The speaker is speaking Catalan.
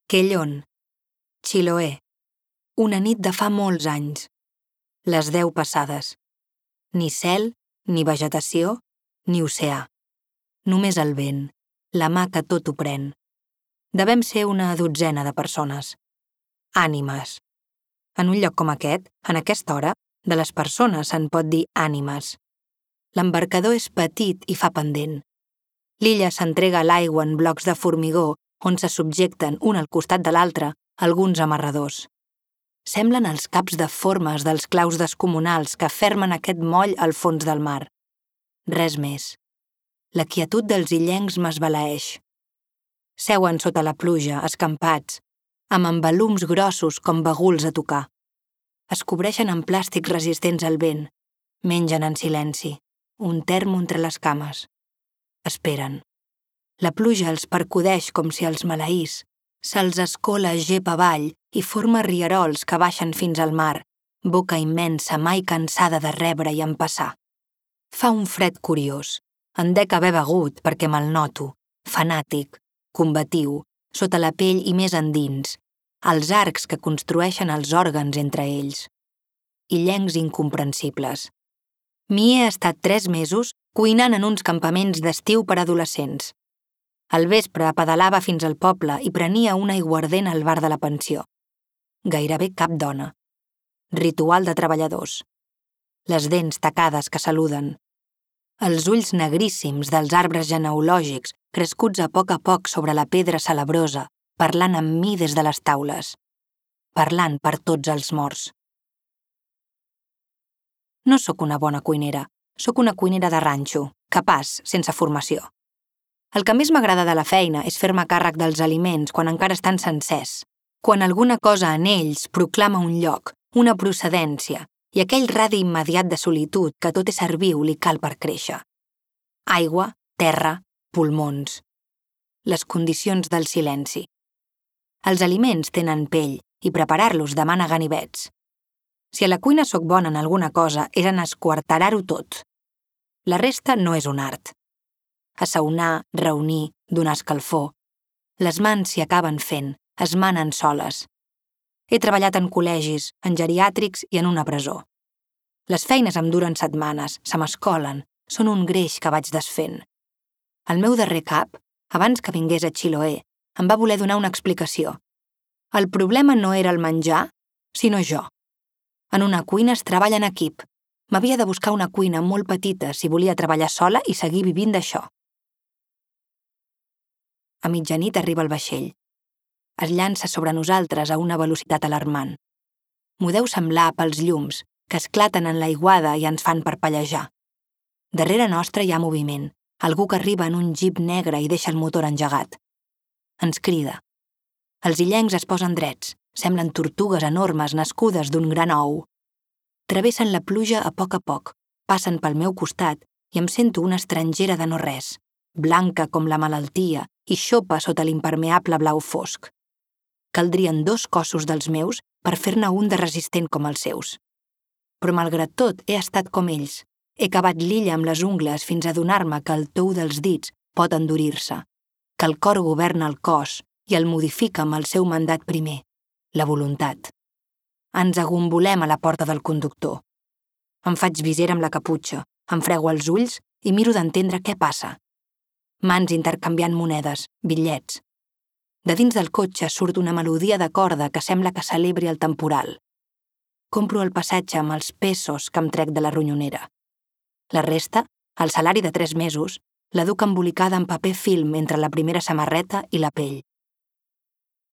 Quellón, Chiloé, una nit de fa molts anys. Les 10 passades. Ni cel, ni vegetació, ni oceà. Només el vent, la mà que tot ho pren. Devem ser una dotzena de persones. Ànimes. En un lloc com aquest, en aquesta hora, de les persones se'n pot dir ànimes. L'embarcador és petit i fa pendent. L'illa s'entrega a l'aigua en blocs de formigó on se subjecten un al costat de l'altre alguns amarradors. Semblen els caps deformes dels claus descomunals que fermen aquest moll al fons del mar. Res més. La quietud dels illencs m'esbalaeix. Seuen sota la pluja, escampats, amb embalums grossos com baguls a tocar. Es cobreixen amb plàstics resistents al vent. Mengen en silenci, un termo entre les cames. Esperen. La pluja els percudeix com si els maleís. Se'ls escola gep avall i forma rierols que baixen fins al mar, boca immensa mai cansada de rebre i empassar. Fa un fred curiós. En dec haver begut perquè me'l noto, fanàtic, combatiu, sota la pell i més endins, els arcs que construeixen els òrgans entre ells. Illencs incomprensibles. M'hi he estat 3 mesos cuinant en uns campaments d'estiu per adolescents. Al vespre pedalava fins al poble i prenia un aiguardent al bar de la pensió. Gairebé cap dona. Ritual de treballadors. Les dents tacades que saluden. Els ulls negríssims dels arbres genealògics crescuts a poc sobre la pedra salabrosa, parlant amb mi des de les taules. Parlant per tots els morts. No sóc una bona cuinera. Sóc una cuinera de ranxo, capaç, sense formació. El que més m'agrada de la feina és fer-me càrrec dels aliments quan encara estan sencers, quan alguna cosa en ells proclama un lloc, una procedència i aquell radi immediat de solitud que tot ésser viu li cal per créixer. Aigua, terra, pulmons. Les condicions del silenci. Els aliments tenen pell i preparar-los demana ganivets. Si a la cuina sóc bona en alguna cosa és en esquarterar-ho tot. La resta no és un art. Assaonar, reunir, donar escalfor. Les mans s'hi acaben fent, es manen soles. He treballat en col·legis, en geriàtrics i en una presó. Les feines em duren setmanes, se m'escolen, són un greix que vaig desfent. El meu darrer cap, abans que vingués a Chiloé, em va voler donar una explicació. El problema no era el menjar, sinó jo. En una cuina es treballa en equip. M'havia de buscar una cuina molt petita si volia treballar sola i seguir vivint d'això. A mitjanit arriba el vaixell. Es llança sobre nosaltres a una velocitat alarmant. M'ho deu semblar pels llums, que esclaten en l'aiguada i ens fan parpellejar. Darrere nostre hi ha moviment, algú que arriba en un jeep negre i deixa el motor engegat. Ens crida. Els illencs es posen drets, semblen tortugues enormes nascudes d'un gran ou. Travessen la pluja a poc, passen pel meu costat i em sento una estrangera de no res, blanca com la malaltia i xopa sota l'impermeable blau fosc. Caldrien 2 cossos dels meus per fer-ne un de resistent com els seus. Però malgrat tot he estat com ells. He cavat l'illa amb les ungles fins a adonar-me que el tou dels dits pot endurir-se, que el cor governa el cos i el modifica amb el seu mandat primer, la voluntat. Ens agombolem a la porta del conductor. Em faig visera amb la caputxa, em frego els ulls i miro d'entendre què passa. Mans intercanviant monedes, bitllets. De dins del cotxe surt una melodia de corda que sembla que celebri el temporal. Compro el passatge amb els pesos que em trec de la ronyonera. La resta, el salari de 3 mesos, la duc embolicada en paper film entre la primera samarreta i la pell.